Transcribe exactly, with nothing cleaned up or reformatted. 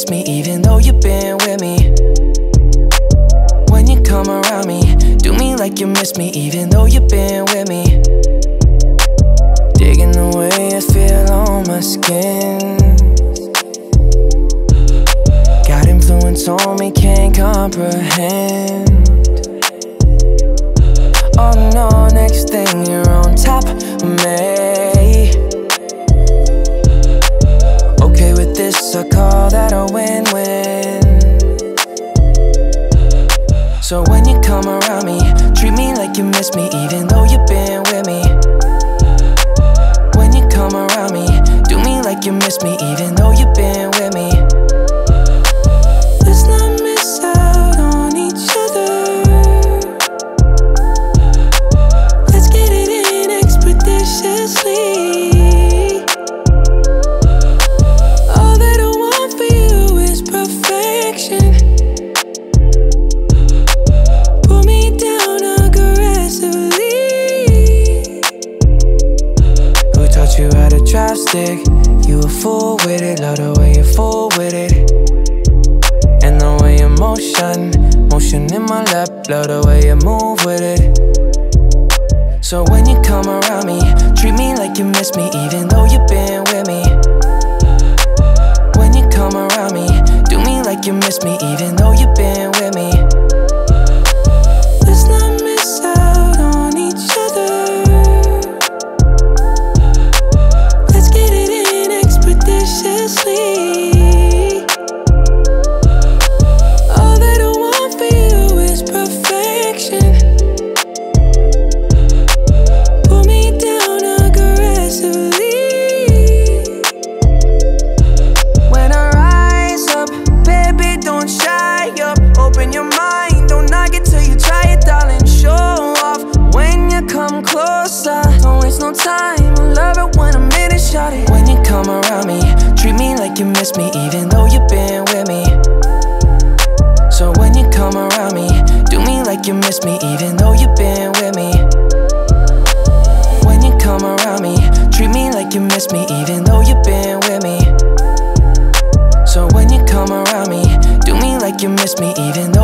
miss me even though you've been with me. When you come around me, do me like you miss me even though you've been with me. Digging the way I feel on my skin. Got influence on me, can't comprehend. Oh no, next thing you're on top of me. Okay with this, I call that a win-win. So when you come around me, treat me like you miss me even though you've been with me. When you come around me, do me like you miss me even though you've been with me. Let's not miss out on each other. Let's get it in expeditiously. All that I want for you is perfection. Pull me down aggressively. Who taught you how to drive stick? You a fool with it, love the way you fool with it. And the way you motion, motion in my lap, love the way you move with it. So when you come around me, treat me like you miss me even though you've been with me. When you come around me, do me like you miss me even though you've been with me. Let's not miss out on each other. Let's get it in expeditiously. All that I want for you is perfection. Pull me down aggressively. When I rise up, baby, don't shy up. Open your mind, don't knock it till you try it, darling. Show off when you come closer. Don't waste no time, I love it when I'm in it, shout it. When you come around me, treat me like you miss me even though you've been with me. So when you come around me, do me like you miss me even though you've been with me. When you come around me, treat me like you miss me even though you've been with me. So when you come around me, do me like you miss me even though